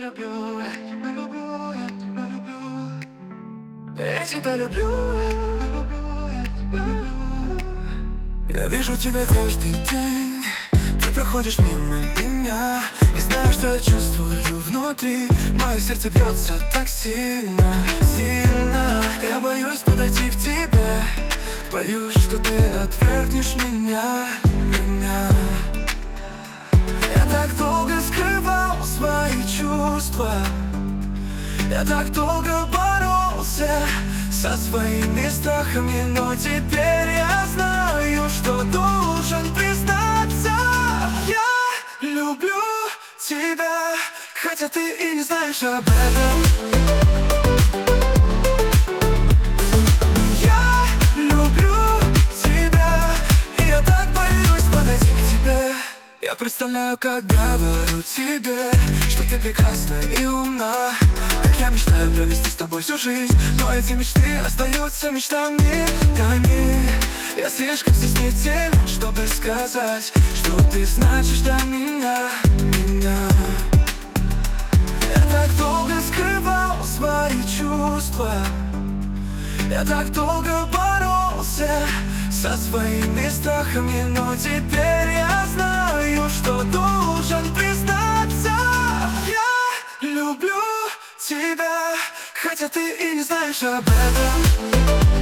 люблю, я тебя люблю, я тебя люблю. Я тебя люблю, я тебя люблю. Я вижу тебя каждый день. Ты проходишь мимо меня. Не знаю, что я чувствую внутри. Мое сердце бьется так сильно, сильно. Я боюсь подойти к тебе. Боюсь, что ты отвергнешь меня. Я так долго скрывал свои чувства. Я так долго боролся со своими страхами. Но теперь я знаю, что должен признаться. Я люблю тебя, хотя ты и не знаешь об этом. Я люблю тебя, и я так боюсь подойти к тебе. Я представляю, как говорю тебе, что ты прекрасна и умна. Как я мечтаю провести с тобой всю жизнь. Но эти мечты остаются мечтами. Я слишком стеснителен, чтобы сказать, что ты значишь для меня. Я так долго скрывал свои чувства. Я так долго боролся со своими страхами. Но теперь я знаю, что должен признаться. Я люблю тебя, хотя ты и не знаешь об этом.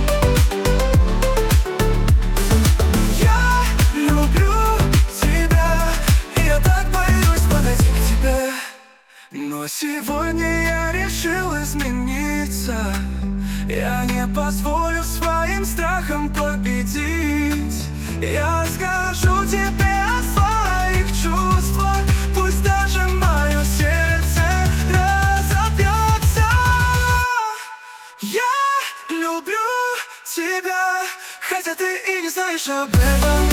Я люблю тебя, и я так боюсь подойти к тебе. Но сегодня я решил измениться. Я не позволю своим страхам победить. Я скажу тебе о своих чувствах. Пусть даже мое сердце разобьется. Я люблю тебя, хотя ты и не знаешь об этом.